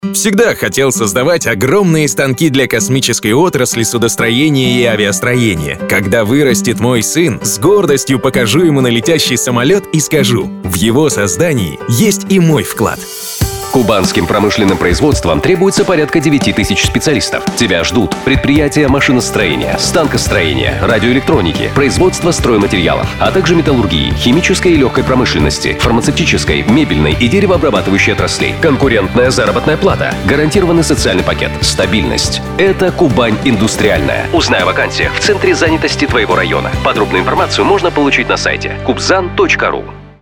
Всегда хотел создавать огромные станки для космической отрасли судостроения и авиастроения. Когда вырастет мой сын, с гордостью покажу ему на летящий самолет и скажу: в его создании есть и мой вклад. Кубанским промышленным производствам требуется порядка 9000 специалистов. Тебя ждут предприятия машиностроения, станкостроения, радиоэлектроники, производства стройматериалов, а также металлургии, химической и легкой промышленности, фармацевтической, мебельной и деревообрабатывающей отраслей. Конкурентная заработная плата, гарантированный социальный пакет, стабильность. Это Кубань индустриальная. Узнай о вакансиях в центре занятости твоего района. Подробную информацию можно получить на сайте kubzan.ru.